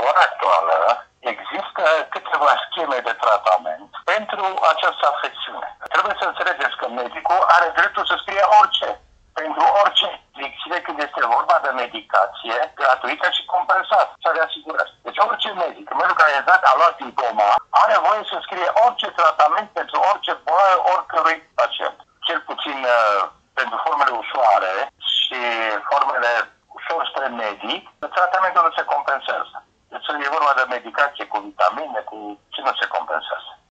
ora actuală există câteva scheme de tratament pentru această afecțiune. Trebuie să înțelegeți că medicul are dreptul să scrie orice, pentru orice afecțiune când este vorba de medicație gratuită și compensată, sau de asigurare. Deci orice medic, în momentul care a luat diploma, are voie să scrie orice tratament pentru orice boală oricărui pacient. Cel puțin pentru formele ușoare și formele ușor spre medic, tratamentul nu se compensează.